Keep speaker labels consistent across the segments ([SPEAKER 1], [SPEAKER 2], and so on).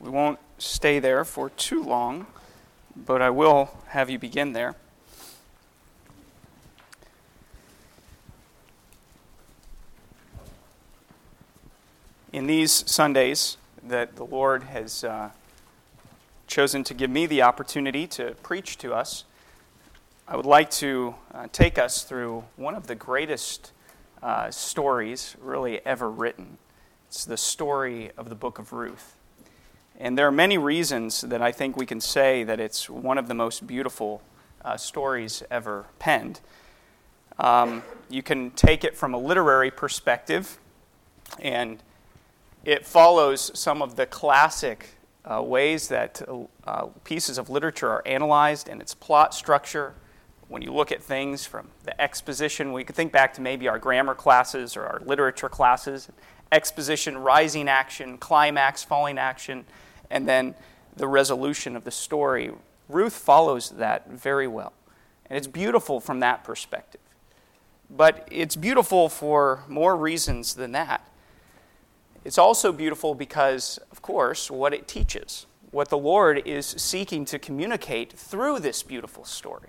[SPEAKER 1] We won't stay there for too long, but I will have you begin there. In these Sundays that the Lord has chosen to give me the opportunity to preach to us, I would like to take us through one of the greatest stories really ever written. It's the story of the book of Ruth. And there are many reasons that I think we can say that it's one of the most beautiful stories ever penned. You can take it from a literary perspective, and it follows some of the classic ways that pieces of literature are analyzed and its plot structure. When you look at things from the exposition, we could think back to maybe our grammar classes or our literature classes. Exposition, rising action, climax, falling action, and then the resolution of the story. Ruth follows that very well. And it's beautiful from that perspective. But it's beautiful for more reasons than that. It's also beautiful because, of course, what it teaches, what the Lord is seeking to communicate through this beautiful story.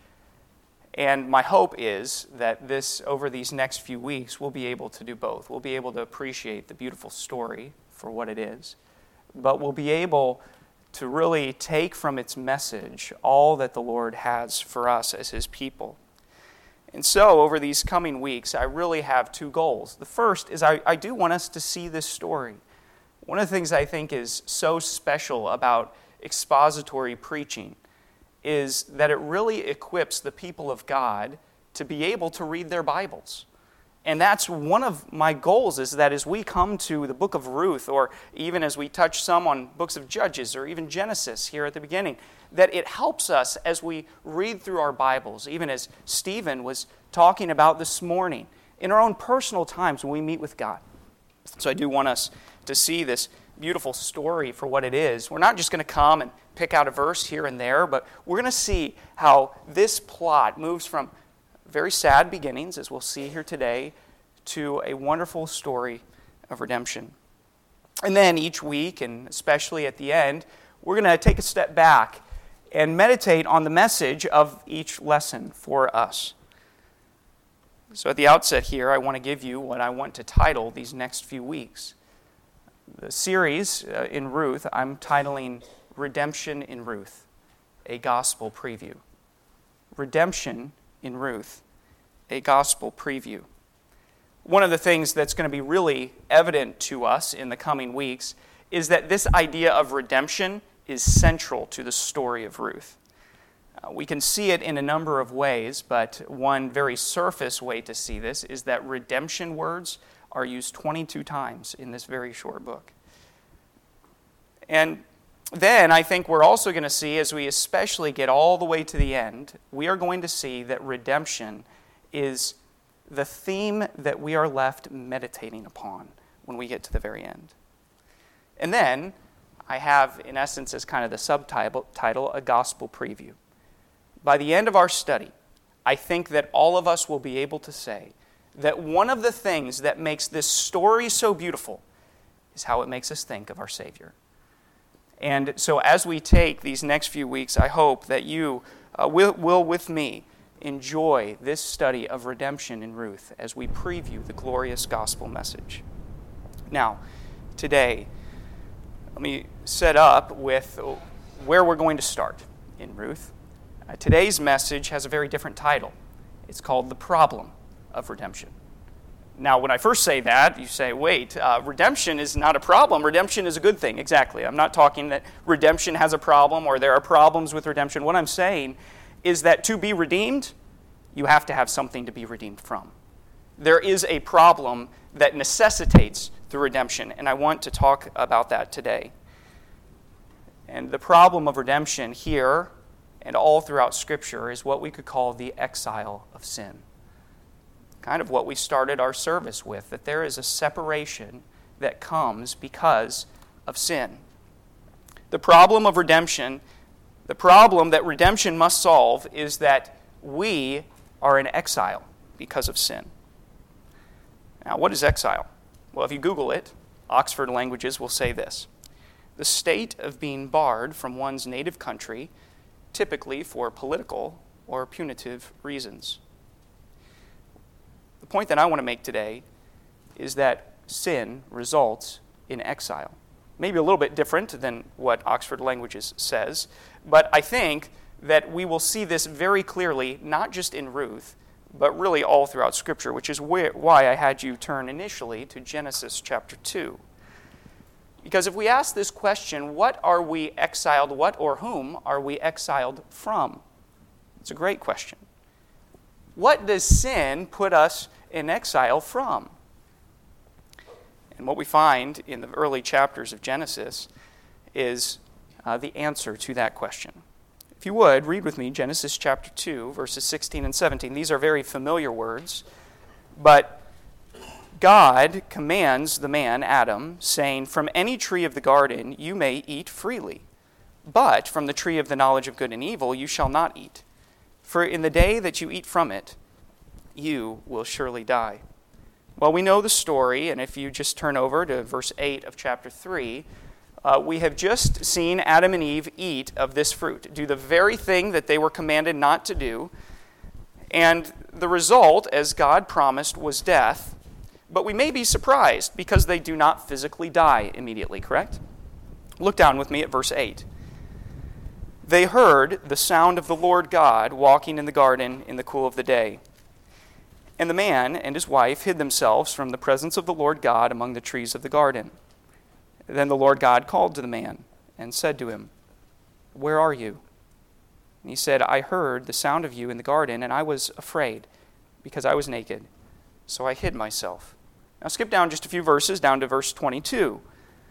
[SPEAKER 1] And my hope is that over these next few weeks, we'll be able to do both. We'll be able to appreciate the beautiful story for what it is, but we'll be able to really take from its message all that the Lord has for us as His people. And so, over these coming weeks, I really have two goals. The first is I do want us to see this story. One of the things I think is so special about expository preaching is that it really equips the people of God to be able to read their Bibles. And that's one of my goals, is that as we come to the book of Ruth, or even as we touch some on books of Judges, or even Genesis here at the beginning, that it helps us as we read through our Bibles, even as Stephen was talking about this morning, in our own personal times when we meet with God. So I do want us to see this beautiful story for what it is. We're not just going to come and pick out a verse here and there, but we're going to see how this plot moves from very sad beginnings, as we'll see here today, to a wonderful story of redemption. And then each week, and especially at the end, we're going to take a step back and meditate on the message of each lesson for us. So at the outset here, I want to give you what I want to title these next few weeks. The series in Ruth, I'm titling Redemption in Ruth, a Gospel Preview. Redemption in Ruth, a Gospel Preview. One of the things that's going to be really evident to us in the coming weeks is that this idea of redemption is central to the story of Ruth. We can see it in a number of ways, but one very surface way to see this is that redemption words are used 22 times in this very short book. And then I think we're also going to see, as we especially get all the way to the end, we are going to see that redemption is the theme that we are left meditating upon when we get to the very end. And then I have, in essence, as kind of the subtitle, a gospel preview. By the end of our study, I think that all of us will be able to say that one of the things that makes this story so beautiful is how it makes us think of our Savior. And so as we take these next few weeks, I hope that you will with me enjoy this study of redemption in Ruth as we preview the glorious gospel message. Now, today, let me set up with where we're going to start in Ruth. Today's message has a very different title. It's called The Problem of Redemption. Now, when I first say that, you say, wait, redemption is not a problem. Redemption is a good thing. Exactly. I'm not talking that redemption has a problem or there are problems with redemption. What I'm saying is that to be redeemed, you have to have something to be redeemed from. There is a problem that necessitates the redemption, and I want to talk about that today. And the problem of redemption here and all throughout Scripture is what we could call the exile of sin. Kind of what we started our service with, that there is a separation that comes because of sin. The problem of redemption, the problem that redemption must solve, is that we are in exile because of sin. Now, what is exile? Well, if you Google it, Oxford Languages will say this. the state of being barred from one's native country, typically for political or punitive reasons. The point that I want to make today is that sin results in exile. Maybe a little bit different than what Oxford Languages says, but I think that we will see this very clearly, not just in Ruth, but really all throughout Scripture, which is why I had you turn initially to Genesis chapter 2. Because if we ask this question, what are we exiled, what or whom are we exiled from? It's a great question. What does sin put us in exile from? And what we find in the early chapters of Genesis is the answer to that question. If you would, read with me Genesis chapter 2, verses 16 and 17. These are very familiar words, but God commands the man, Adam, saying, "From any tree of the garden you may eat freely, but from the tree of the knowledge of good and evil you shall not eat. For in the day that you eat from it, you will surely die." Well, we know the story, and if you just turn over to verse 8 of chapter 3, we have just seen Adam and Eve eat of this fruit, do the very thing that they were commanded not to do, and the result, as God promised, was death. But we may be surprised because they do not physically die immediately, correct? Look down with me at verse 8. They heard the sound of the Lord God walking in the garden in the cool of the day. And the man and his wife hid themselves from the presence of the Lord God among the trees of the garden. Then the Lord God called to the man and said to him, "Where are you?" And he said, "I heard the sound of you in the garden, and I was afraid because I was naked, so I hid myself." Now skip down just a few verses, down to verse 22.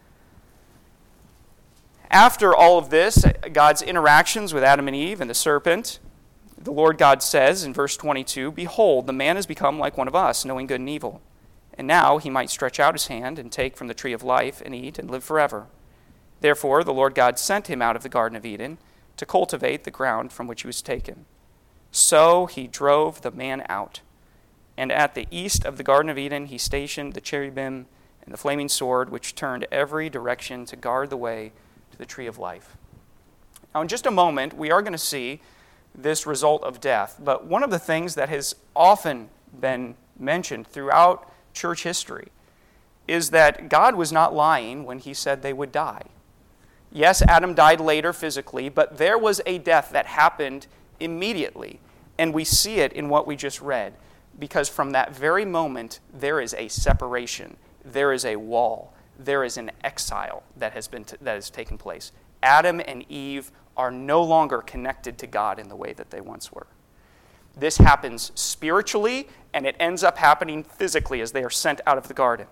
[SPEAKER 1] After all of this, God's interactions with Adam and Eve and the serpent, the Lord God says in verse 22, "Behold, the man has become like one of us, knowing good and evil. And now he might stretch out his hand and take from the tree of life and eat and live forever." Therefore the Lord God sent him out of the Garden of Eden to cultivate the ground from which he was taken. So he drove the man out. And at the east of the Garden of Eden he stationed the cherubim and the flaming sword, which turned every direction to guard the way to the tree of life. Now in just a moment, we are going to see this result of death. But one of the things that has often been mentioned throughout church history is that God was not lying when he said they would die. Yes, Adam died later physically, but there was a death that happened immediately. And we see it in what we just read. Because from that very moment, there is a separation, there is a wall, there is an exile that has taken place. Adam and Eve are no longer connected to God in the way that they once were. This happens spiritually, and it ends up happening physically as they are sent out of the garden.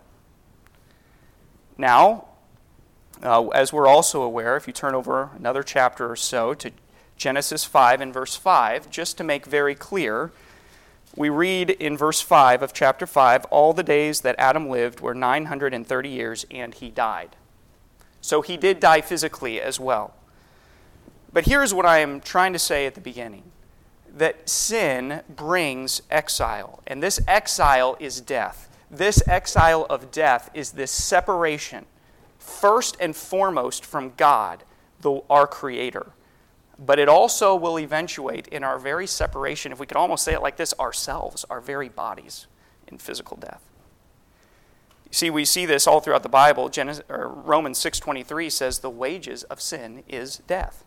[SPEAKER 1] Now, as we're also aware, if you turn over another chapter or so to Genesis 5 and verse 5, just to make very clear, we read in verse 5 of chapter 5, "All the days that Adam lived were 930 years, and he died." So he did die physically as well. But here's what I am trying to say at the beginning, that sin brings exile, and this exile is death. This exile of death is this separation, first and foremost from God, our Creator. But it also will eventuate in our very separation, if we could almost say it like this, ourselves, our very bodies, in physical death. You see, we see this all throughout the Bible. Romans 6:23 says the wages of sin is death.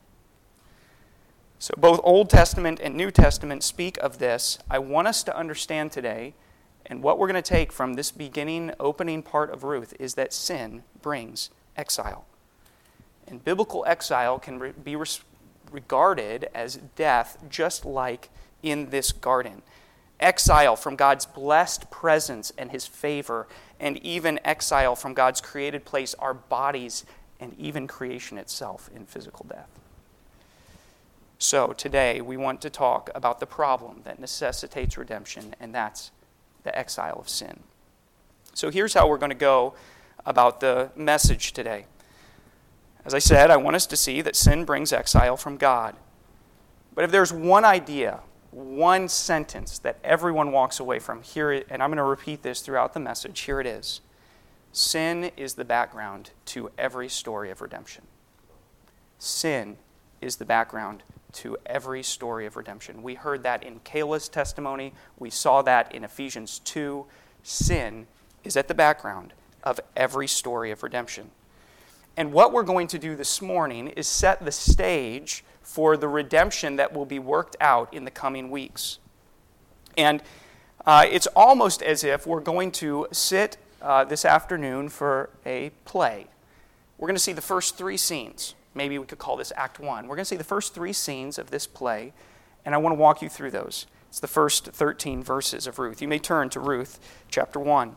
[SPEAKER 1] So both Old Testament and New Testament speak of this. I want us to understand today, and what we're going to take from this beginning, opening part of Ruth, is that sin brings exile. And biblical exile can be regarded as death, just like in this garden. Exile from God's blessed presence and his favor, and even exile from God's created place, our bodies, and even creation itself in physical death. So today we want to talk about the problem that necessitates redemption, and that's the exile of sin. So here's how we're going to go about the message today. As I said, I want us to see that sin brings exile from God. But if there's one idea, one sentence that everyone walks away from, here, and I'm going to repeat this throughout the message, here it is. sin is the background to every story of redemption. Sin is the background to every story of redemption. We heard that in Kayla's testimony. We saw that in Ephesians 2. Sin is at the background of every story of redemption. And what we're going to do this morning is set the stage for the redemption that will be worked out in the coming weeks. And it's almost as if we're going to sit this afternoon for a play. We're going to see the first 3 scenes. Maybe we could call this Act 1. We're going to see the first 3 scenes of this play, and I want to walk you through those. It's the first 13 verses of Ruth. You may turn to Ruth chapter 1.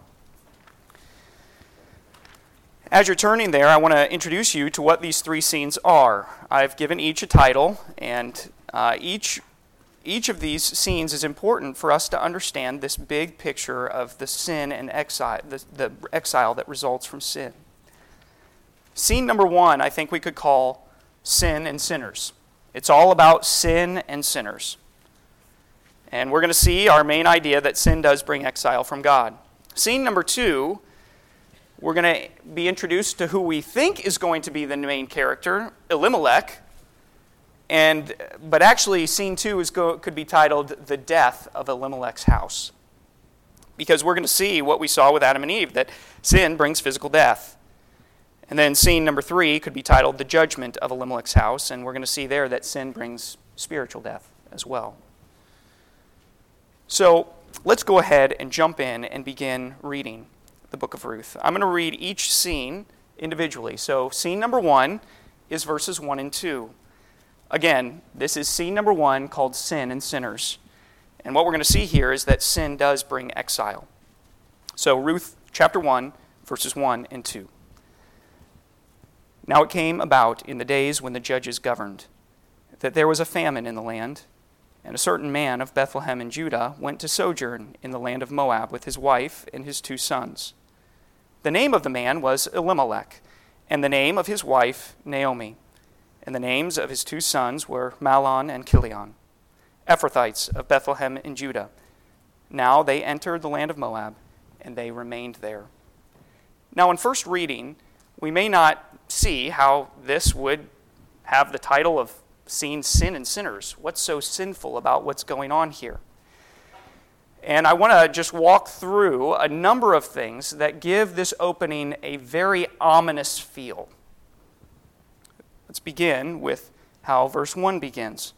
[SPEAKER 1] As you're turning there, I want to introduce you to what these 3 scenes are. I've given each a title, and each of these scenes is important for us to understand this big picture of the sin and exile, the exile that results from sin. Scene number 1, I think we could call Sin and Sinners. It's all about sin and sinners. And we're going to see our main idea that sin does bring exile from God. Scene number 2, we're going to be introduced to who we think is going to be the main character, Elimelech. But actually, scene 2 could be titled The Death of Elimelech's House. Because we're going to see what we saw with Adam and Eve, that sin brings physical death. And then scene number 3 could be titled The Judgment of Elimelech's House, and we're going to see there that sin brings spiritual death as well. So let's go ahead and jump in and begin reading the book of Ruth. I'm going to read each scene individually. So scene number 1 is verses 1 and 2. Again, this is scene number 1 called Sin and Sinners. And what we're going to see here is that sin does bring exile. So Ruth chapter 1, verses 1 and 2. Now it came about in the days when the judges governed, that there was a famine in the land, and a certain man of Bethlehem in Judah went to sojourn in the land of Moab with his wife and his 2 sons. The name of the man was Elimelech, and the name of his wife Naomi, and the names of his 2 sons were Mahlon and Chilion, Ephrathites of Bethlehem in Judah. Now they entered the land of Moab, and they remained there. Now in first reading, we may not see how this would have the title of Scene Sin and Sinners. What's so sinful about what's going on here? And I want to just walk through a number of things that give this opening a very ominous feel. Let's begin with how verse 1 begins.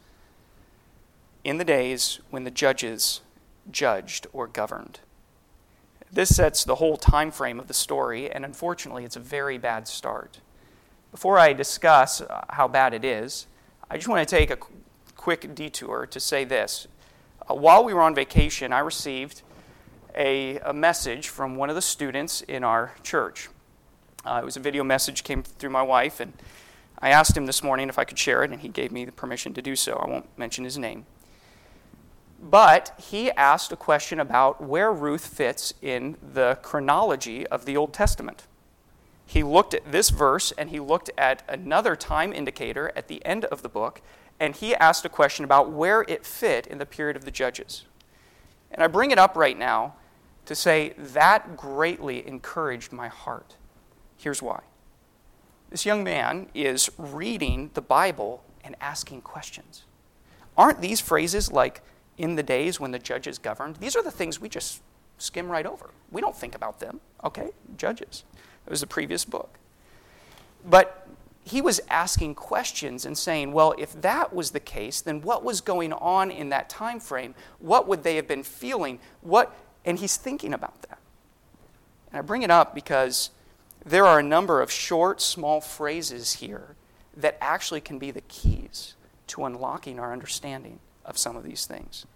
[SPEAKER 1] In the days when the judges judged or governed. This sets the whole time frame of the story, and unfortunately, it's a very bad start. Before I discuss how bad it is, I just want to take a quick detour to say this. While we were on vacation, I received a message from one of the students in our church. It was a video message, came through my wife, and I asked him this morning if I could share it, and he gave me the permission to do so. I won't mention his name. But he asked a question about where Ruth fits in the chronology of the Old Testament. He looked at this verse, and he looked at another time indicator at the end of the book, and he asked a question about where it fit in the period of the Judges. And I bring it up right now to say that greatly encouraged my heart. Here's why. This young man is reading the Bible and asking questions. Aren't these phrases like, in the days when the judges governed? These are the things we just skim right over. We don't think about them. Okay, Judges. It was the previous book. But he was asking questions and saying, well, if that was the case, then what was going on in that time frame? What would they have been feeling? And he's thinking about that. And I bring it up because there are a number of short, small phrases here that actually can be the keys to unlocking our understanding of some of these things.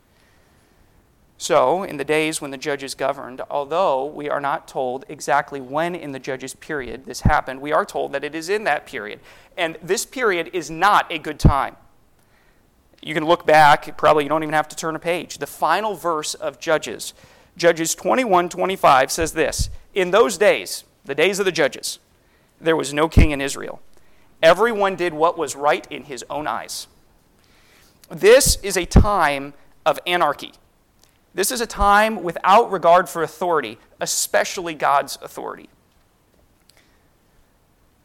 [SPEAKER 1] So, in the days when the judges governed, although we are not told exactly when in the judges' period this happened, we are told that it is in that period. And this period is not a good time. You can look back, probably you don't even have to turn a page. The final verse of Judges, Judges 21:25 says this, in those days, the days of the judges, there was no king in Israel. Everyone did what was right in his own eyes. This is a time of anarchy. This is a time without regard for authority, especially God's authority.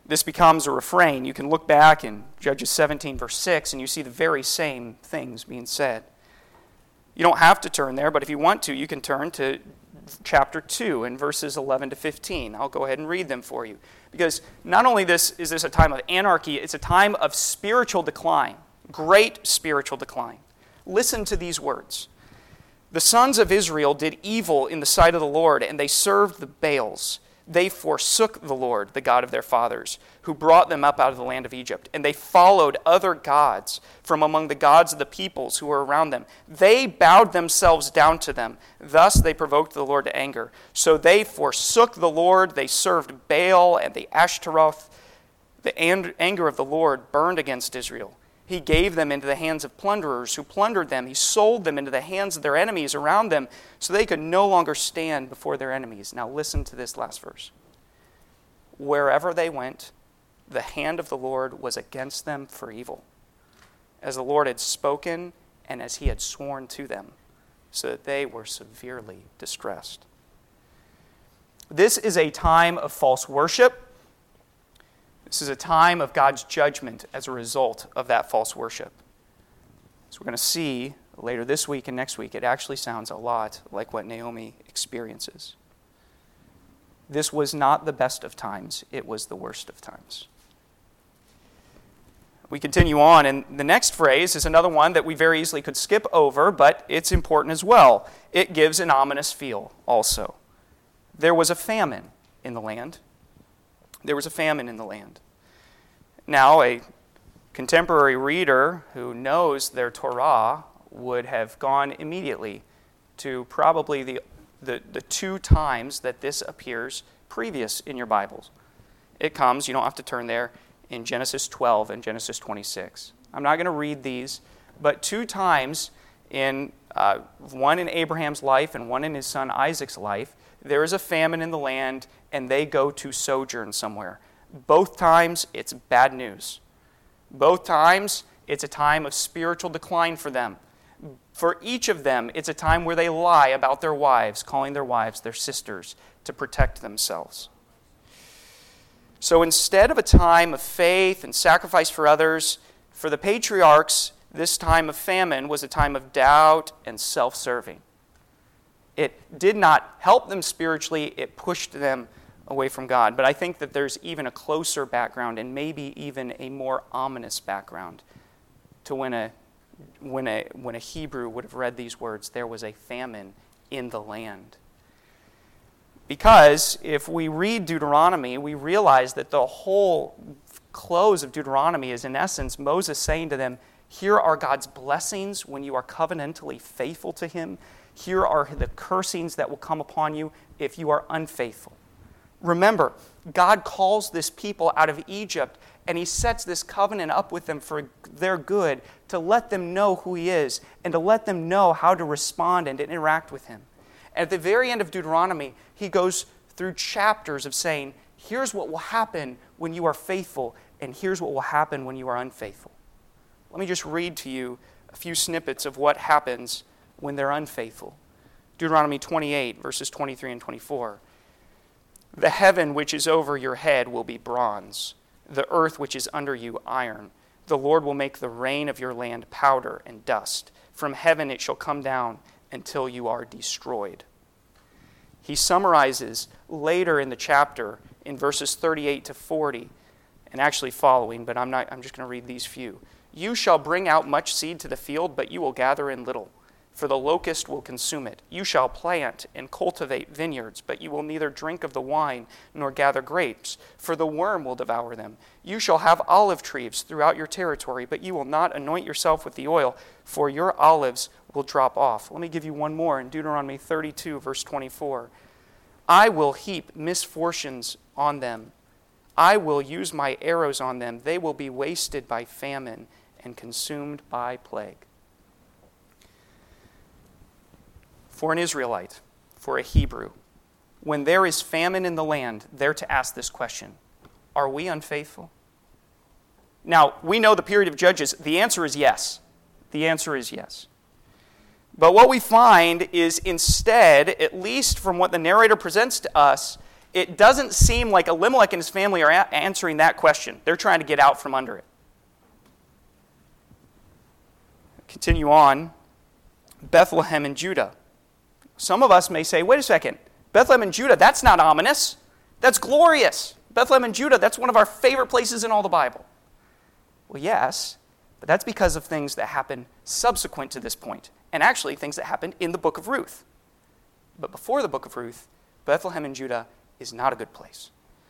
[SPEAKER 1] This becomes a refrain. You can look back in Judges 17, verse 6, and you see the very same things being said. You don't have to turn there, but if you want to, you can turn to chapter 2 and verses 11 to 15. I'll go ahead and read them for you. Because not only is this a time of anarchy, it's a time of spiritual decline, great spiritual decline. Listen to these words. The sons of Israel did evil in the sight of the Lord, and they served the Baals. They forsook the Lord, the God of their fathers, who brought them up out of the land of Egypt. And they followed other gods from among the gods of the peoples who were around them. They bowed themselves down to them. Thus they provoked the Lord to anger. So they forsook the Lord. They served Baal and the Ashtaroth. The anger of the Lord burned against Israel. He gave them into the hands of plunderers who plundered them. He sold them into the hands of their enemies around them so they could no longer stand before their enemies. Now listen to this last verse. Wherever they went, the hand of the Lord was against them for evil, as the Lord had spoken and as he had sworn to them, so that they were severely distressed. This is a time of false worship. This is a time of God's judgment as a result of that false worship. So we're going to see later this week and next week, it actually sounds a lot like what Naomi experiences. This was not the best of times, it was the worst of times. We continue on, and the next phrase is another one that we very easily could skip over, but it's important as well. It gives an ominous feel also. There was a famine in the land. There was a famine in the land. Now, a contemporary reader who knows their Torah would have gone immediately to probably the two times that this appears previous in your Bibles. It comes, you don't have to turn there, in Genesis 12 and Genesis 26. I'm not going to read these, but two times one in Abraham's life and one in his son Isaac's life, there is a famine in the land, and they go to sojourn somewhere. Both times, it's bad news. Both times, it's a time of spiritual decline for them. For each of them, it's a time where they lie about their wives, calling their wives their sisters, to protect themselves. So instead of a time of faith and sacrifice for others, for the patriarchs, this time of famine was a time of doubt and self-serving. It did not help them spiritually, it pushed them away from God. But I think that there's even a closer background and maybe even a more ominous background to when a Hebrew would have read these words, there was a famine in the land. Because if we read Deuteronomy, we realize that the whole close of Deuteronomy is in essence Moses saying to them, here are God's blessings when you are covenantally faithful to him. Here are the cursings that will come upon you if you are unfaithful. Remember, God calls this people out of Egypt, and he sets this covenant up with them for their good, to let them know who he is, and to let them know how to respond and to interact with him. And at the very end of Deuteronomy, he goes through chapters of saying, here's what will happen when you are faithful, and here's what will happen when you are unfaithful. Let me just read to you a few snippets of what happens when they're unfaithful. Deuteronomy 28, verses 23 and 24. The heaven which is over your head will be bronze, the earth which is under you iron. The Lord will make the rain of your land powder and dust. From heaven it shall come down until you are destroyed. He summarizes later in the chapter in verses 38 to 40, and actually following, but I'm just going to read these few. You shall bring out much seed to the field, but you will gather in little, for the locust will consume it. You shall plant and cultivate vineyards, but you will neither drink of the wine nor gather grapes, for the worm will devour them. You shall have olive trees throughout your territory, but you will not anoint yourself with the oil, for your olives will drop off. Let me give you one more in Deuteronomy 32, verse 24. I will heap misfortunes on them. I will use my arrows on them. They will be wasted by famine and consumed by plague. For an Israelite, for a Hebrew, when there is famine in the land, they're to ask this question, are we unfaithful? Now, we know the period of Judges. The answer is yes. The answer is yes. But what we find is instead, at least from what the narrator presents to us, it doesn't seem like Elimelech and his family are answering that question. They're trying to get out from under it. Continue on. Bethlehem and Judah. Some of us may say, wait a second, Bethlehem and Judah, that's not ominous. That's glorious. Bethlehem and Judah, that's one of our favorite places in all the Bible. Well, yes, but that's because of things that happen subsequent to this point, and actually things that happened in the book of Ruth. But before the book of Ruth, Bethlehem and Judah is not a good place.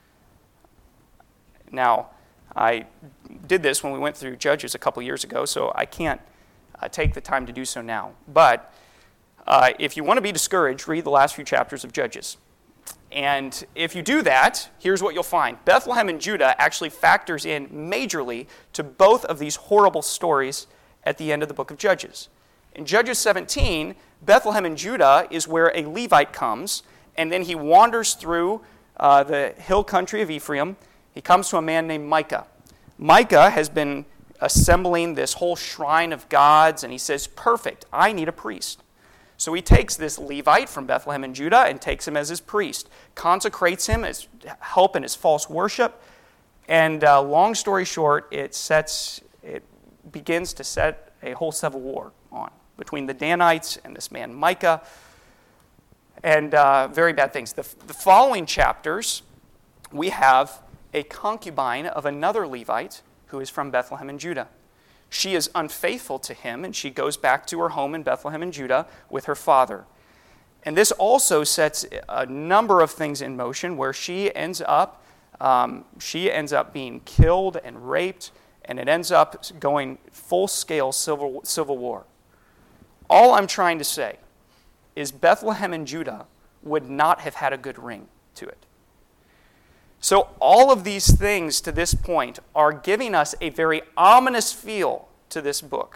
[SPEAKER 1] Now, I did this when we went through Judges a couple years ago, so I can't take the time to do so now. But if you want to be discouraged, read the last few chapters of Judges. And if you do that, here's what you'll find. Bethlehem and Judah actually factors in majorly to both of these horrible stories at the end of the book of Judges. In Judges 17, Bethlehem and Judah is where a Levite comes, and then he wanders through the hill country of Ephraim. He comes to a man named Micah. Micah has been assembling this whole shrine of gods, and he says, perfect, I need a priest. So he takes this Levite from Bethlehem and Judah and takes him as his priest, consecrates him as help in his false worship, and long story short, it begins to set a whole civil war on between the Danites and this man Micah, and very bad things. The following chapters, we have a concubine of another Levite who is from Bethlehem and Judah. She is unfaithful to him, and she goes back to her home in Bethlehem and Judah with her father. And this also sets a number of things in motion where she ends up being killed and raped, and it ends up going full-scale civil war. All I'm trying to say is Bethlehem and Judah would not have had a good ring to it. So all of these things to this point are giving us a very ominous feel to this book.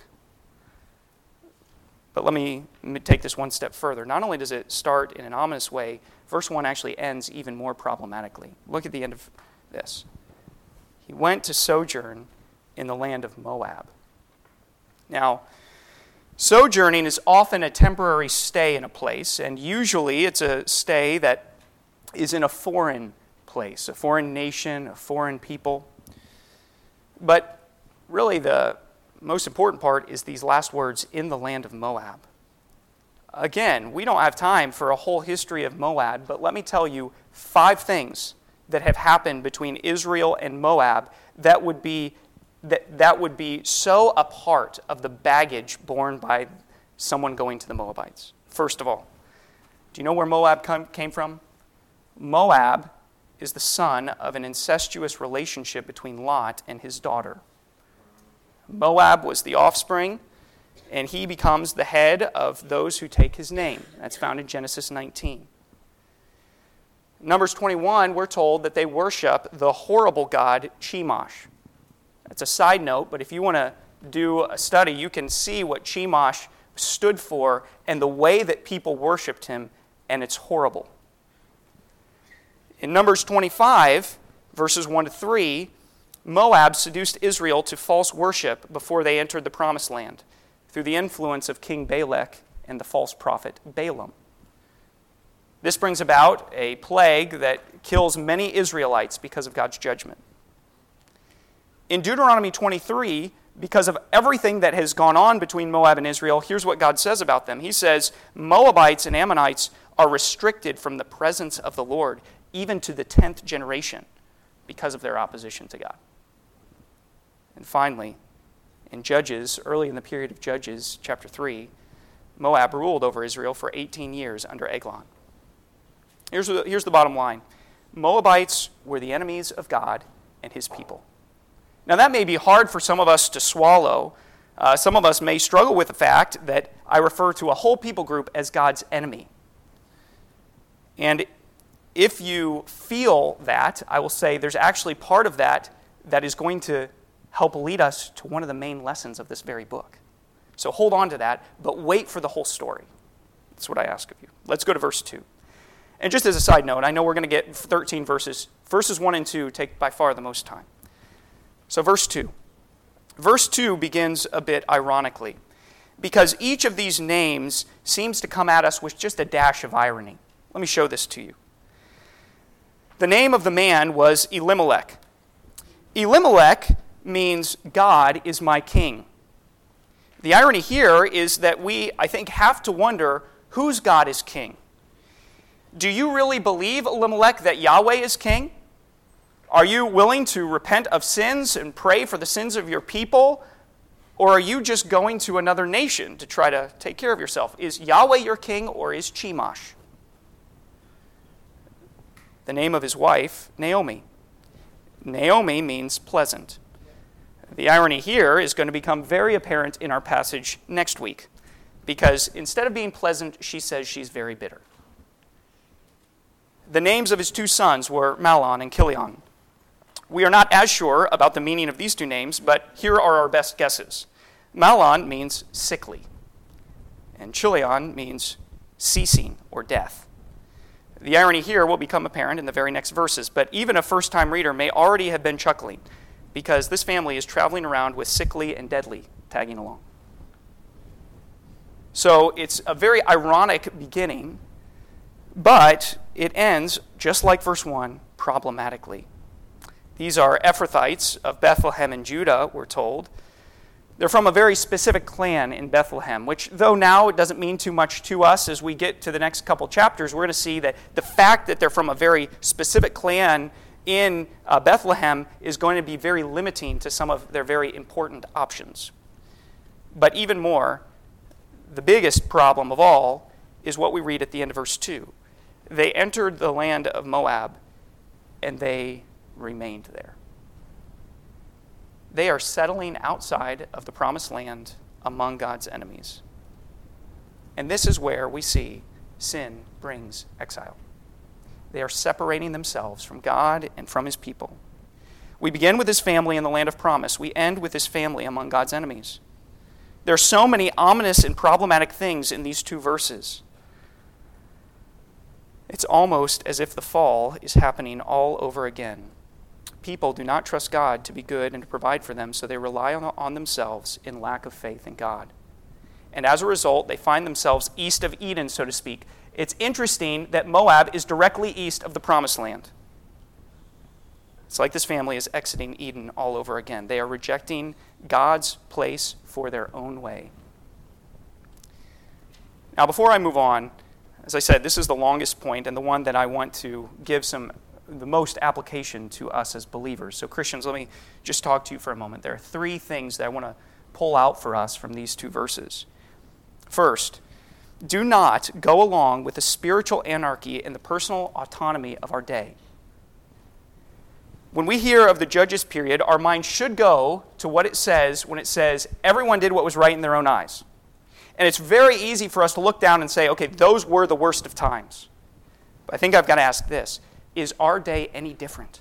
[SPEAKER 1] But let me take this one step further. Not only does it start in an ominous way, verse 1 actually ends even more problematically. Look at the end of this. He went to sojourn in the land of Moab. Now, sojourning is often a temporary stay in a place, and usually it's a stay that is in a foreign place, a foreign nation, a foreign people. But really the most important part is these last words, in the land of Moab. Again, we don't have time for a whole history of Moab, but let me tell you 5 things that have happened between Israel and Moab that would be so a part of the baggage borne by someone going to the Moabites. First of all, do you know where Moab came from? Moab is the son of an incestuous relationship between Lot and his daughter. Moab was the offspring, and he becomes the head of those who take his name. That's found in Genesis 19. Numbers 21, we're told that they worship the horrible god Chemosh. That's a side note, but if you want to do a study, you can see what Chemosh stood for and the way that people worshipped him, and it's horrible. In Numbers 25, verses 1 to 3, Moab seduced Israel to false worship before they entered the Promised Land through the influence of King Balak and the false prophet Balaam. This brings about a plague that kills many Israelites because of God's judgment. In Deuteronomy 23, because of everything that has gone on between Moab and Israel, here's what God says about them. He says, Moabites and Ammonites are restricted from the presence of the Lord, even to the 10th generation, because of their opposition to God. And finally, in Judges, early in the period of Judges, chapter 3, Moab ruled over Israel for 18 years under Eglon. Here's the bottom line. Moabites were the enemies of God and his people. Now that may be hard for some of us to swallow. Some of us may struggle with the fact that I refer to a whole people group as God's enemy. And if you feel that, I will say there's actually part of that that is going to help lead us to one of the main lessons of this very book. So hold on to that, but wait for the whole story. That's what I ask of you. Let's go to verse 2. And just as a side note, I know we're going to get 13 verses. Verses 1 and 2 take by far the most time. So verse 2. Verse 2 begins a bit ironically, because each of these names seems to come at us with just a dash of irony. Let me show this to you. The name of the man was Elimelech. Elimelech means God is my king. The irony here is that we, I think, have to wonder whose God is king. Do you really believe, Elimelech, that Yahweh is king? Are you willing to repent of sins and pray for the sins of your people? Or are you just going to another nation to try to take care of yourself? Is Yahweh your king, or is Chemosh? The name of his wife, Naomi. Naomi means pleasant. The irony here is going to become very apparent in our passage next week, because instead of being pleasant, she says she's very bitter. The names of his two sons were Mahlon and Chilion. We are not as sure about the meaning of these two names, but here are our best guesses. Mahlon means sickly, and Chilion means ceasing or death. The irony here will become apparent in the very next verses, but even a first-time reader may already have been chuckling, because this family is traveling around with sickly and deadly tagging along. So it's a very ironic beginning, but it ends, just like verse 1, problematically. These are Ephrathites of Bethlehem in Judah, we're told. They're from a very specific clan in Bethlehem, which, though now it doesn't mean too much to us, as we get to the next couple chapters, we're going to see that the fact that they're from a very specific clan in Bethlehem is going to be very limiting to some of their very important options. But even more, the biggest problem of all is what we read at the end of verse 2. They entered the land of Moab, and they remained there. They are settling outside of the promised land among God's enemies. And this is where we see sin brings exile. They are separating themselves from God and from his people. We begin with his family in the land of promise. We end with his family among God's enemies. There are so many ominous and problematic things in these two verses. It's almost as if the fall is happening all over again. People do not trust God to be good and to provide for them, so they rely on themselves in lack of faith in God. And as a result, they find themselves east of Eden, so to speak. It's interesting that Moab is directly east of the Promised Land. It's like this family is exiting Eden all over again. They are rejecting God's place for their own way. Now, before I move on, as I said, this is the longest point and the one that I want to give the most application to us as believers. So Christians, let me just talk to you for a moment. There are three things that I want to pull out for us from these two verses. First, do not go along with the spiritual anarchy and the personal autonomy of our day. When we hear of the Judges period, our mind should go to what it says when it says everyone did what was right in their own eyes. And it's very easy for us to look down and say, okay, those were the worst of times. But I think I've got to ask this. Is our day any different?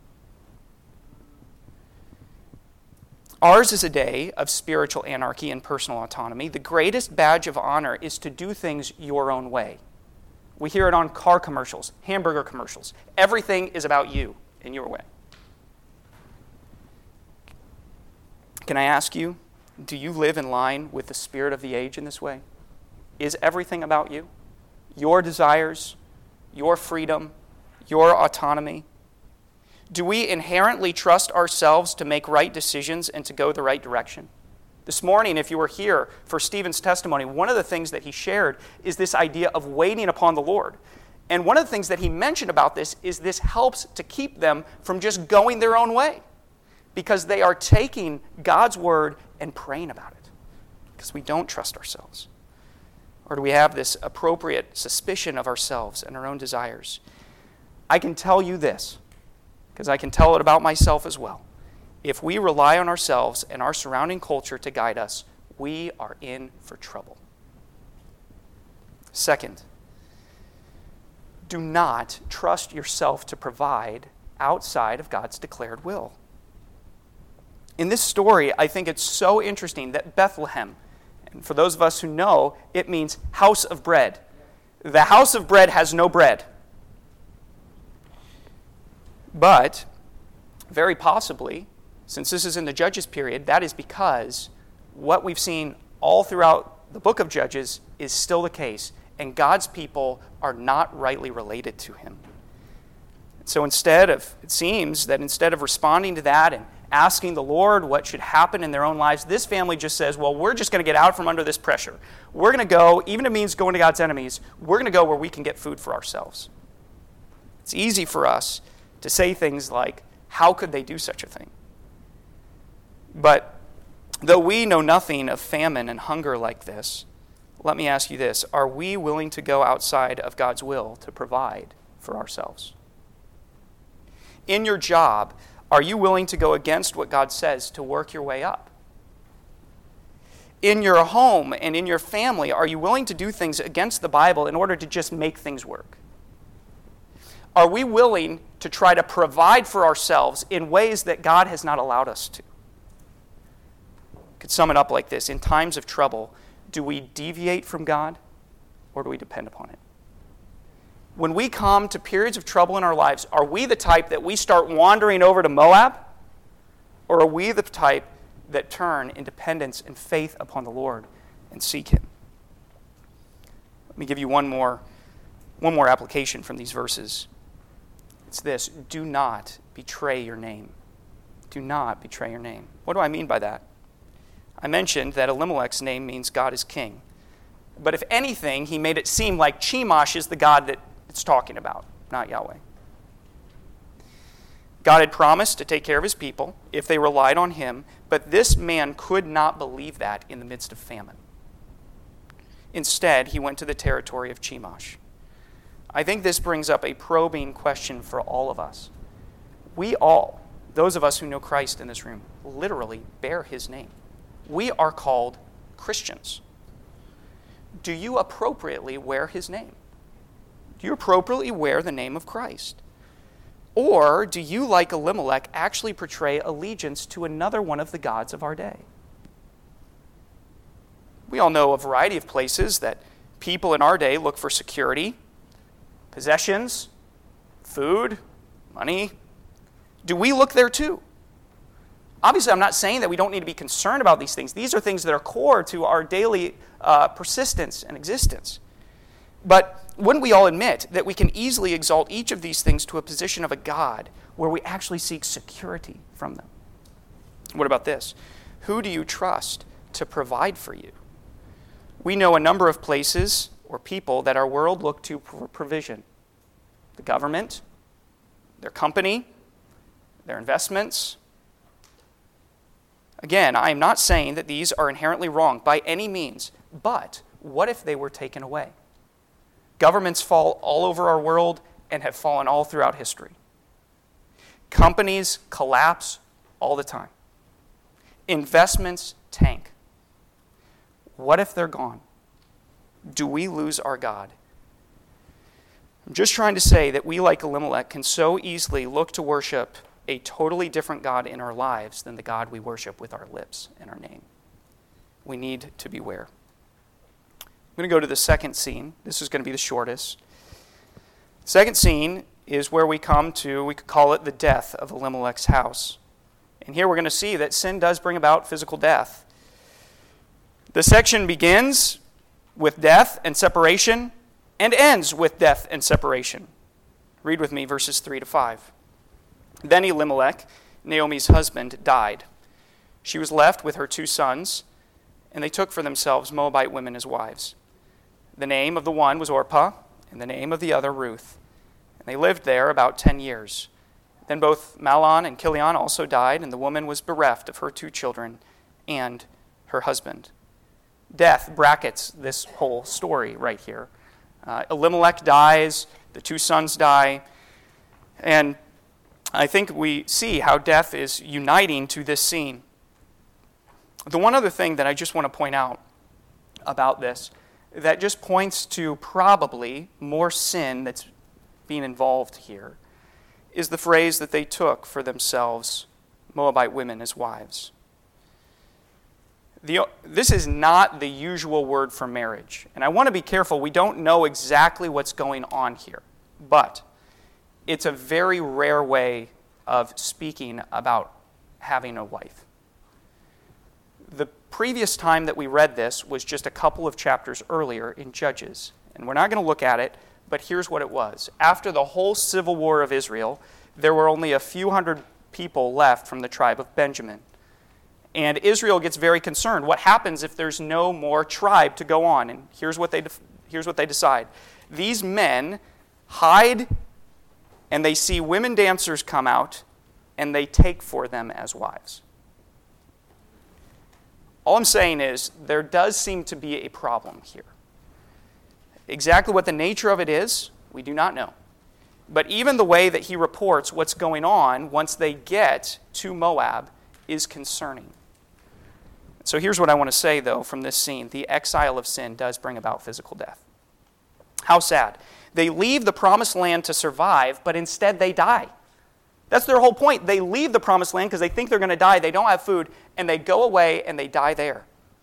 [SPEAKER 1] Ours is a day of spiritual anarchy and personal autonomy. The greatest badge of honor is to do things your own way. We hear it on car commercials, hamburger commercials. Everything is about you in your way. Can I ask you, do you live in line with the spirit of the age in this way? Is everything about you? Your desires, your freedom, your autonomy? Do we inherently trust ourselves to make right decisions and to go the right direction? This morning, if you were here for Stephen's testimony, one of the things that he shared is this idea of waiting upon the Lord. And one of the things that he mentioned about this is this helps to keep them from just going their own way, because they are taking God's word and praying about it, because we don't trust ourselves. Or do we have this appropriate suspicion of ourselves and our own desires? I can tell you this, because I can tell it about myself as well. If we rely on ourselves and our surrounding culture to guide us, we are in for trouble. Second, do not trust yourself to provide outside of God's declared will. In this story, I think it's so interesting that Bethlehem, and for those of us who know, it means house of bread. The house of bread has no bread. But, very possibly, since this is in the Judges period, that is because what we've seen all throughout the book of Judges is still the case, and God's people are not rightly related to him. So it seems that instead of responding to that and asking the Lord what should happen in their own lives, this family just says, well, we're just going to get out from under this pressure. We're going to go, even if it means going to God's enemies, we're going to go where we can get food for ourselves. It's easy for us to say things like, how could they do such a thing? But though we know nothing of famine and hunger like this, let me ask you this. Are we willing to go outside of God's will to provide for ourselves? In your job, are you willing to go against what God says to work your way up? In your home and in your family, are you willing to do things against the Bible in order to just make things work? Are we willing to try to provide for ourselves in ways that God has not allowed us to? I could sum it up like this. In times of trouble, do we deviate from God or do we depend upon it? When we come to periods of trouble in our lives, are we the type that we start wandering over to Moab? Or are we the type that turn in dependence and faith upon the Lord and seek Him? Let me give you one more application from these verses. It's this: do not betray your name. Do not betray your name. What do I mean by that? I mentioned that Elimelech's name means God is king. But if anything, he made it seem like Chemosh is the God that it's talking about, not Yahweh. God had promised to take care of his people if they relied on him, but this man could not believe that in the midst of famine. Instead, he went to the territory of Chemosh. I think this brings up a probing question for all of us. We all, those of us who know Christ in this room, literally bear his name. We are called Christians. Do you appropriately wear his name? Do you appropriately wear the name of Christ? Or do you, like Elimelech, actually portray allegiance to another one of the gods of our day? We all know a variety of places that people in our day look for security, possessions, food, money. Do we look there too? Obviously, I'm not saying that we don't need to be concerned about these things. These are things that are core to our daily persistence and existence. But wouldn't we all admit that we can easily exalt each of these things to a position of a God where we actually seek security from them? What about this? Who do you trust to provide for you? We know a number of places or people that our world look to for provision. The government, their company, their investments. Again, I am not saying that these are inherently wrong by any means, but what if they were taken away? Governments fall all over our world and have fallen all throughout history. Companies collapse all the time. Investments tank. What if they're gone? Do we lose our God? I'm just trying to say that we, like Elimelech, can so easily look to worship a totally different God in our lives than the God we worship with our lips and our name. We need to beware. I'm going to go to the second scene. This is going to be the shortest. Second scene is where we come to, we could call it the death of Elimelech's house. And here we're going to see that sin does bring about physical death. The section begins with death and separation and ends with death and separation. Read with me verses 3 to 5. Then Elimelech, Naomi's husband, died. She was left with her 2 sons, and they took for themselves Moabite women as wives. The name of the one was Orpah, and the name of the other Ruth. And they lived there about 10 years. Then both Mahlon and Chilion also died, and the woman was bereft of her 2 children and her husband. Death brackets this whole story right here. Elimelech dies, the 2 sons die, and I think we see how death is uniting to this scene. The one other thing that I just want to point out about this, that just points to probably more sin that's being involved here, is the phrase that they took for themselves Moabite women as wives. This is not the usual word for marriage. And I want to be careful. We don't know exactly what's going on here. But it's a very rare way of speaking about having a wife. The previous time that we read this was just a couple of chapters earlier in Judges. And we're not going to look at it, but here's what it was. After the whole civil war of Israel, there were only a few hundred people left from the tribe of Benjamin. And Israel gets very concerned. What happens if there's no more tribe to go on? And here's what they decide. These men hide, and they see women dancers come out, and they take for them as wives. All I'm saying is there does seem to be a problem here. Exactly what the nature of it is, we do not know. But even the way that he reports what's going on once they get to Moab is concerning. So here's what I want to say, though, from this scene. The exile of sin does bring about physical death. How sad. They leave the promised land to survive, but instead they die. That's their whole point. They leave the promised land because they think they're going to die, they don't have food, and they go away and they die there.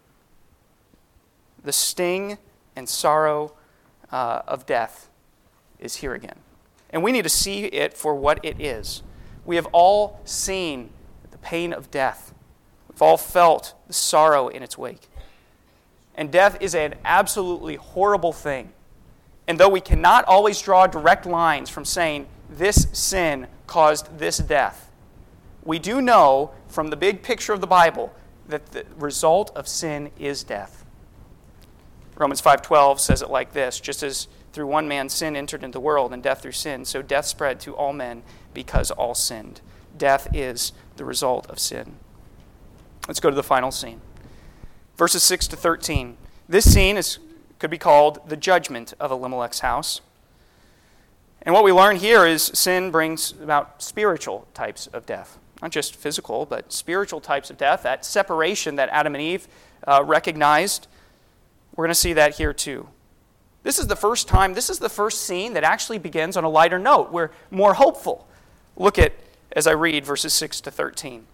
[SPEAKER 1] The sting and sorrow of death is here again. And we need to see it for what it is. We have all seen the pain of death. We've all felt the sorrow in its wake. And death is an absolutely horrible thing. And though we cannot always draw direct lines from saying this sin caused this death, we do know from the big picture of the Bible that the result of sin is death. Romans 5:12 says it like this: just as through one man sin entered into the world, and death through sin, so death spread to all men because all sinned. Death is the result of sin. Let's go to the final scene. Verses 6 to 13. This scene could be called the judgment of Elimelech's house. And what we learn here is sin brings about spiritual types of death. Not just physical, but spiritual types of death. That separation that Adam and Eve recognized, we're going to see that here too. This is the first scene that actually begins on a lighter note. We're more hopeful. Look at, as I read, verses 6 to 13.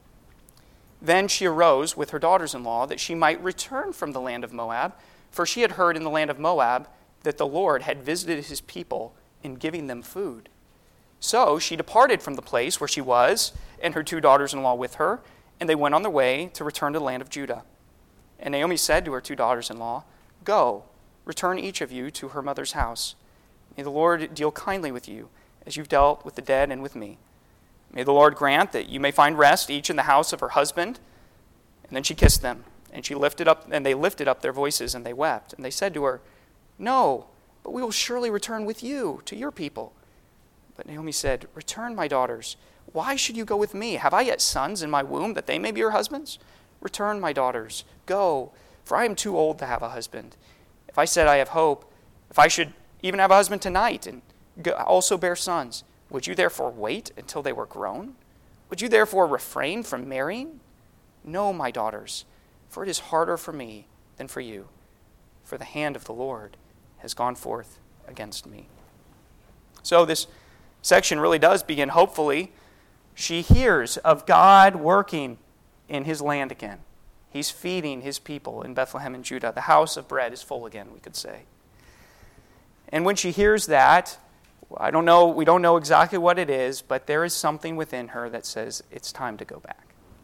[SPEAKER 1] Then she arose with her daughters-in-law that she might return from the land of Moab, for she had heard in the land of Moab that the Lord had visited his people in giving them food. So she departed from the place where she was, and her two daughters-in-law with her, and they went on their way to return to the land of Judah. And Naomi said to her two daughters-in-law, "Go, return each of you to her mother's house. May the Lord deal kindly with you, as you've dealt with the dead and with me. May the Lord grant that you may find rest, each in the house of her husband." And then she kissed them, and they lifted up their voices, and they wept. And they said to her, "No, but we will surely return with you to your people." But Naomi said, "Return, my daughters. Why should you go with me? Have I yet sons in my womb that they may be your husbands? Return, my daughters. Go, for I am too old to have a husband. If I said I have hope, if I should even have a husband tonight and also bear sons, would you therefore wait until they were grown? Would you therefore refrain from marrying? No, my daughters, for it is harder for me than for you, for the hand of the Lord has gone forth against me." So this section really does begin hopefully. She hears of God working in his land again. He's feeding his people in Bethlehem and Judah. The house of bread is full again, we could say. And when she hears that, we don't know exactly what it is, but there is something within her that says it's time to go back.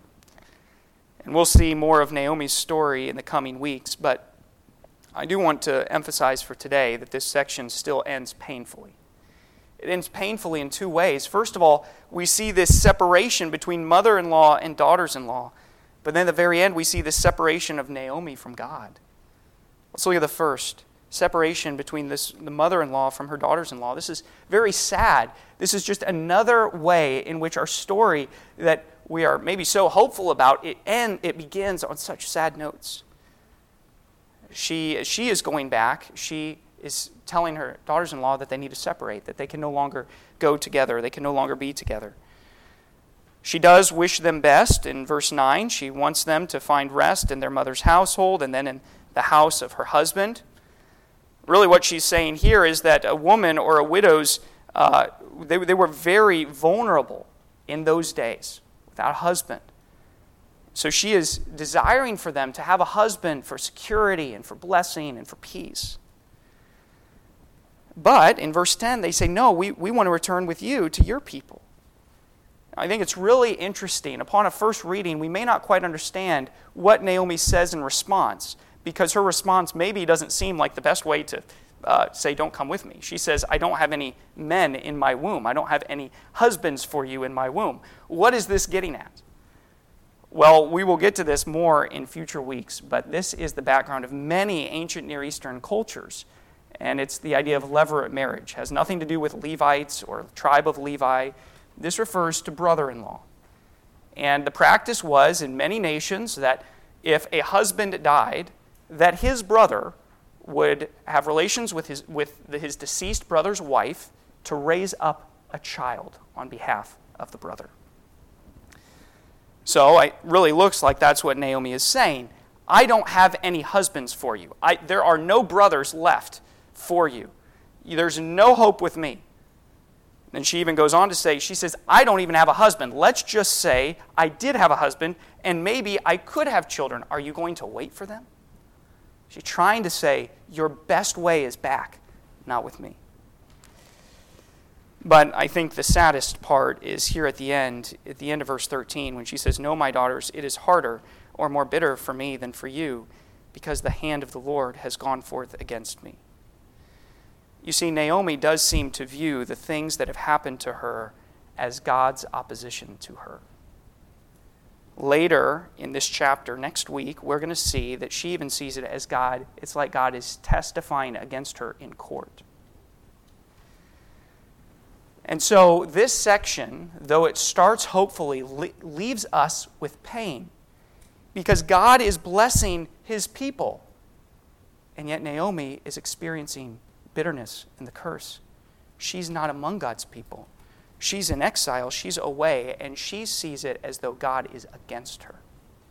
[SPEAKER 1] And we'll see more of Naomi's story in the coming weeks, but I do want to emphasize for today that this section still ends painfully. It ends painfully in two ways. First of all, we see this separation between mother-in-law and daughters-in-law, but then at the very end we see this separation of Naomi from God. Let's look at the first. Separation between the mother-in-law from her daughters-in-law. This is very sad. This is just another way in which our story that we are maybe so hopeful about, it begins on such sad notes. She is going back. She is telling her daughters-in-law that they need to separate, that they can no longer go together, they can no longer be together. She does wish them best. In verse 9, she wants them to find rest in their mother's household and then in the house of her husband. Really what she's saying here is that a woman or a widow's, they were very vulnerable in those days without a husband. So she is desiring for them to have a husband for security and for blessing and for peace. But in verse 10, they say, "No, we want to return with you to your people." I think it's really interesting. Upon a first reading, we may not quite understand what Naomi says in response, because her response maybe doesn't seem like the best way to say, don't come with me. She says, I don't have any men in my womb. I don't have any husbands for you in my womb. What is this getting at? Well, we will get to this more in future weeks, but this is the background of many ancient Near Eastern cultures, and it's the idea of levirate marriage. It has nothing to do with Levites or tribe of Levi. This refers to brother-in-law. And the practice was in many nations that if a husband died, that his brother would have relations with his deceased brother's wife to raise up a child on behalf of the brother. So it really looks like that's what Naomi is saying. I don't have any husbands for you. There are no brothers left for you. There's no hope with me. And she even goes on to say, she says, I don't even have a husband. Let's just say I did have a husband, and maybe I could have children. Are you going to wait for them? She's trying to say, your best way is back, not with me. But I think the saddest part is here at the end of verse 13, when she says, no, my daughters, it is harder or more bitter for me than for you, because the hand of the Lord has gone forth against me. You see, Naomi does seem to view the things that have happened to her as God's opposition to her. Later in this chapter, next week, we're going to see that she even sees it as God. It's like God is testifying against her in court. And so this section, though it starts hopefully, leaves us with pain, because God is blessing his people, and yet Naomi is experiencing bitterness and the curse. She's not among God's people. She's in exile, she's away, and she sees it as though God is against her.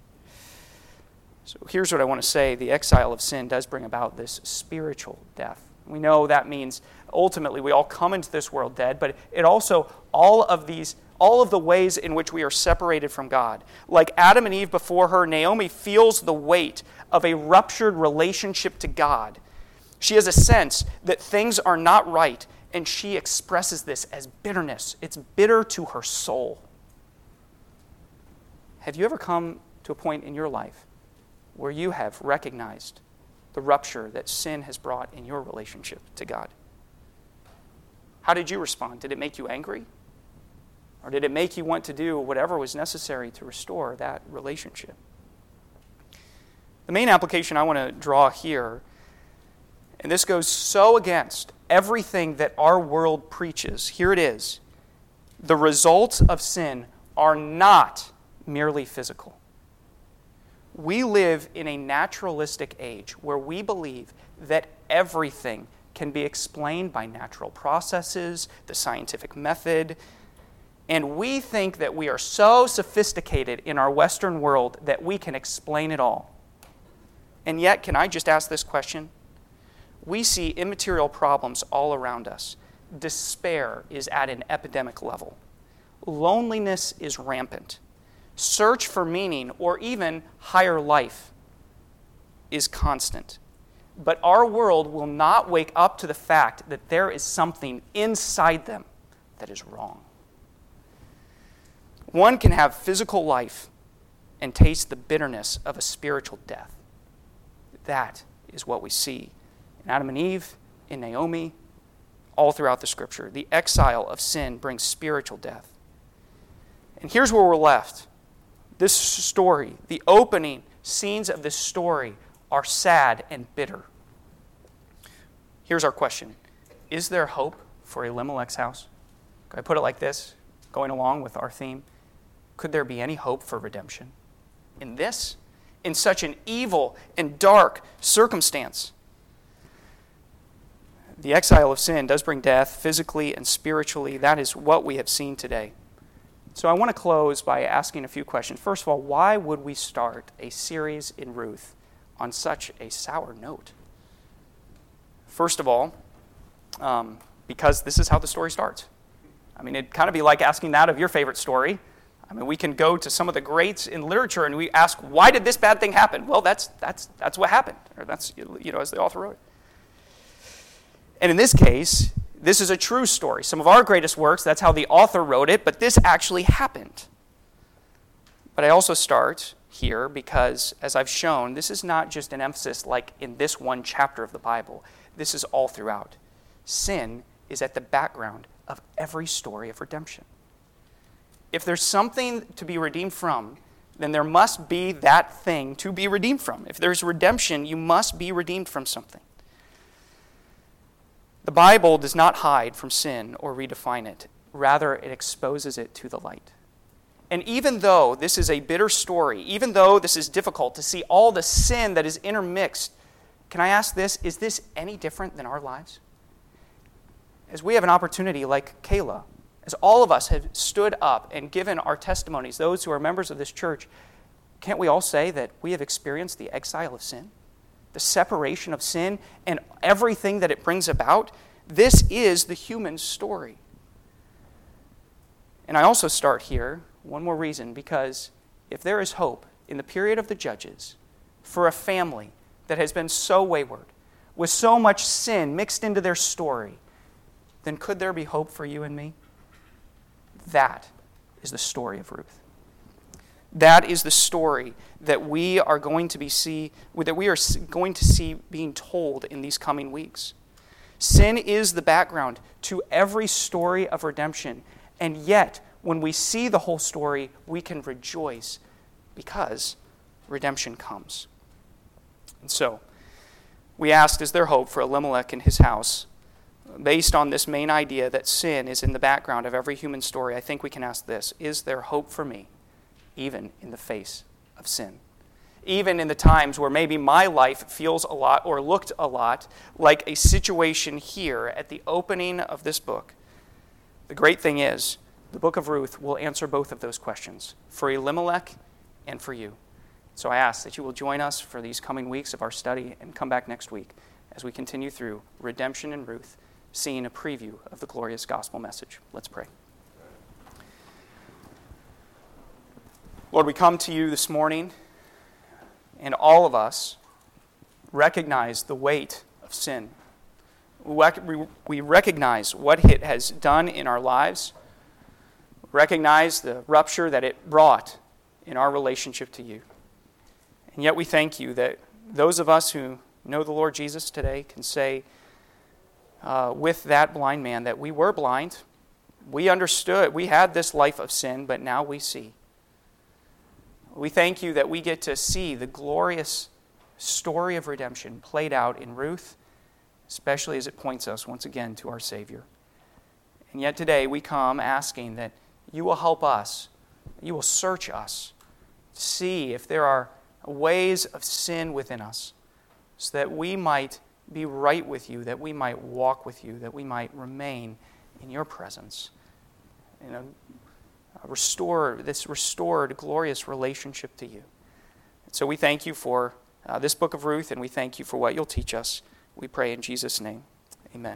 [SPEAKER 1] So here's what I want to say. The exile of sin does bring about this spiritual death. We know that means ultimately we all come into this world dead, but it also, all of the ways in which we are separated from God. Like Adam and Eve before her, Naomi feels the weight of a ruptured relationship to God. She has a sense that things are not right, and she expresses this as bitterness. It's bitter to her soul. Have you ever come to a point in your life where you have recognized the rupture that sin has brought in your relationship to God? How did you respond? Did it make you angry? Or did it make you want to do whatever was necessary to restore that relationship? The main application I want to draw here, and this goes so against everything that our world preaches. Here it is. The results of sin are not merely physical. We live in a naturalistic age where we believe that everything can be explained by natural processes, the scientific method, and we think that we are so sophisticated in our Western world that we can explain it all. And yet, can I just ask this question? We see immaterial problems all around us. Despair is at an epidemic level. Loneliness is rampant. Search for meaning or even higher life is constant. But our world will not wake up to the fact that there is something inside them that is wrong. One can have physical life and taste the bitterness of a spiritual death. That is what we see in Adam and Eve, in Naomi, all throughout the Scripture. The exile of sin brings spiritual death. And here's where we're left. This story, the opening scenes of this story are sad and bitter. Here's our question. Is there hope for Elimelech's house? Can I put it like this, going along with our theme? Could there be any hope for redemption in this, in such an evil and dark circumstance? The exile of sin does bring death physically and spiritually. That is what we have seen today. So I want to close by asking a few questions. First of all, why would we start a series in Ruth on such a sour note? First of all, because this is how the story starts. I mean, it'd kind of be like asking that of your favorite story. I mean, we can go to some of the greats in literature and we ask, why did this bad thing happen? Well, that's what happened, or that's, as the author wrote it. And in this case, this is a true story. Some of our greatest works, that's how the author wrote it, but this actually happened. But I also start here because, as I've shown, this is not just an emphasis like in this one chapter of the Bible. this is all throughout. Sin is at the background of every story of redemption. If there's something to be redeemed from, then there must be that thing to be redeemed from. If there's redemption, you must be redeemed from something. The Bible does not hide from sin or redefine it. Rather, it exposes it to the light. And even though this is a bitter story, even though this is difficult to see all the sin that is intermixed, can I ask this, is this any different than our lives? As we have an opportunity like Kayla, as all of us have stood up and given our testimonies, those who are members of this church, can't we all say that we have experienced the exile of sin? The separation of sin and everything that it brings about? This is the human story. And I also start here, one more reason, because if there is hope in the period of the Judges for a family that has been so wayward, with so much sin mixed into their story, then could there be hope for you and me? That is the story of Ruth. That is the story that we are going to see being told in these coming weeks. Sin is the background to every story of redemption, and yet when we see the whole story, we can rejoice because redemption comes. And so, we asked, is there hope for Elimelech and his house? Based on this main idea that sin is in the background of every human story, I think we can ask this: is there hope for me, even in the face of sin? Even in the times where maybe my life feels a lot or looked a lot like a situation here at the opening of this book. The great thing is, the book of Ruth will answer both of those questions, for Elimelech and for you. So I ask that you will join us for these coming weeks of our study and come back next week as we continue through Redemption in Ruth, seeing a preview of the glorious gospel message. Let's pray. Lord, we come to you this morning, and all of us recognize the weight of sin. We recognize what it has done in our lives, recognize the rupture that it brought in our relationship to you. And yet we thank you that those of us who know the Lord Jesus today can say, with that blind man, that we were blind, we understood, we had this life of sin, but now we see. We thank you that we get to see the glorious story of redemption played out in Ruth, especially as it points us once again to our Savior. And yet today we come asking that you will help us, you will search us, see if there are ways of sin within us, so that we might be right with you, that we might walk with you, that we might remain in your presence. This restored, glorious relationship to you. And so we thank you for this book of Ruth, and we thank you for what you'll teach us. We pray in Jesus' name. Amen.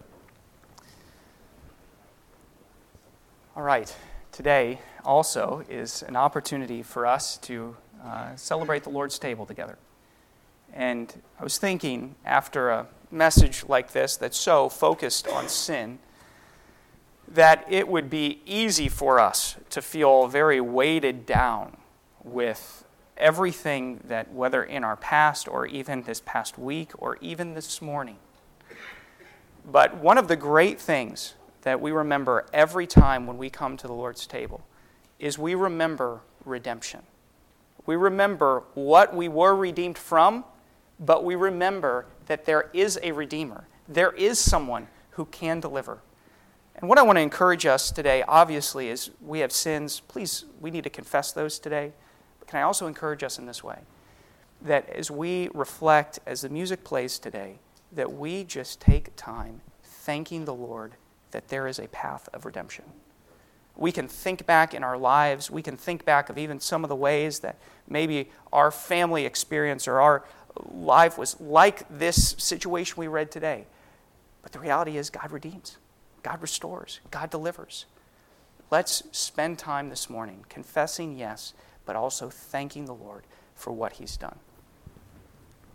[SPEAKER 1] All right. Today also is an opportunity for us to celebrate the Lord's table together. And I was thinking, after a message like this that's so focused on sin, that it would be easy for us to feel very weighted down with everything that, whether in our past or even this past week or even this morning. But one of the great things that we remember every time when we come to the Lord's table is we remember redemption. We remember what we were redeemed from, but we remember that there is a Redeemer. There is someone who can deliver. And what I want to encourage us today, obviously, is we have sins. Please, we need to confess those today. But can I also encourage us in this way? That as we reflect, as the music plays today, that we just take time thanking the Lord that there is a path of redemption. We can think back in our lives. We can think back of even some of the ways that maybe our family experience or our life was like this situation we read today. But the reality is God redeems, God restores, God delivers. Let's spend time this morning confessing yes, but also thanking the Lord for what He's done.